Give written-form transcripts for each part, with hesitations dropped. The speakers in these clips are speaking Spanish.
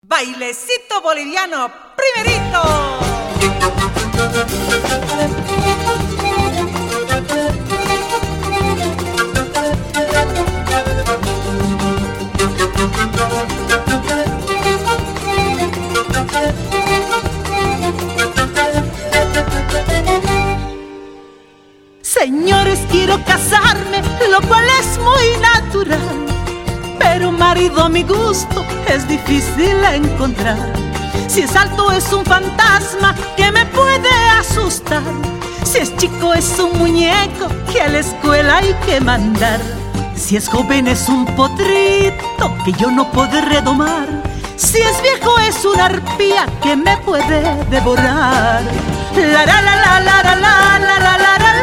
Bailecito boliviano, primerito. Señores, quiero casarme, lo cual es muy natural, pero un marido a mi gusto es difícil encontrar. Si es alto es un fantasma que me puede asustar. Si es chico es un muñeco que a la escuela hay que mandar. Si es joven es un potrito que yo no podré domar. Si es viejo es una arpía que me puede devorar. La la la la la la la la la la la.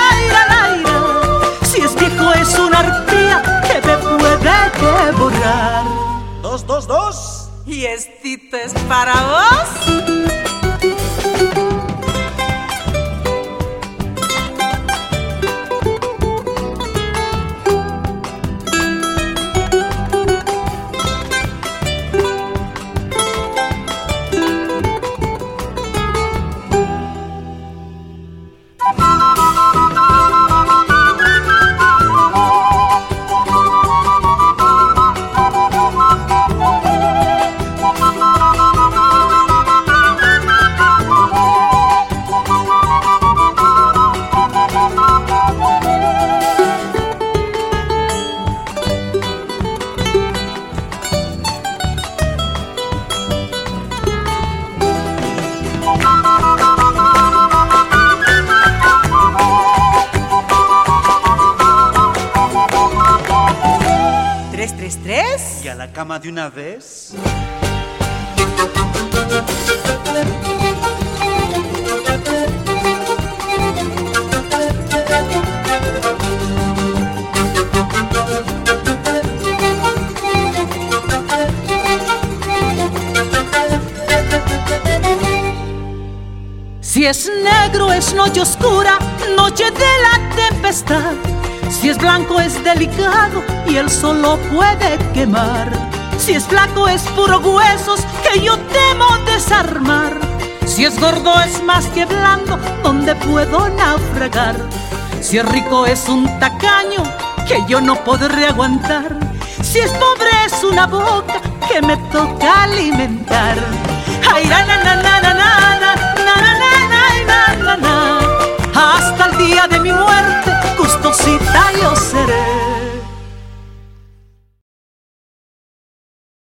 Si es viejo es una arpía que me puede devorar. 2, 2, 2. Y estito es para vos. 3, 3, 3. ¿Y a la cama de una vez? Si es negro es noche oscura, noche de la tempestad. Si es blanco es delicado y el sol lo puede quemar. Si es flaco es puro huesos que yo temo desarmar. Si es gordo es más que blando donde puedo naufragar. Si es rico es un tacaño que yo no podré aguantar. Si es pobre es una boca que me toca alimentar. Ay, na na na na na na na na na na. Hasta el día de mi muerte, gustosita yo seré.